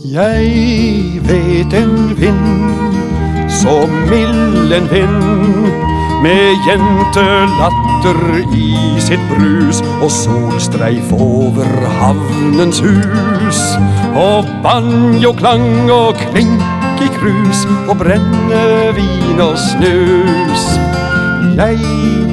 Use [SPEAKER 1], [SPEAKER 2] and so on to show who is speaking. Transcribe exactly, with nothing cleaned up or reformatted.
[SPEAKER 1] Jeg vet en vind, så mild en vind, med jentelatter i sitt brus, og solstreif over havnens hus, og banjoklang og klink i krus, og brennevin og snus. Jeg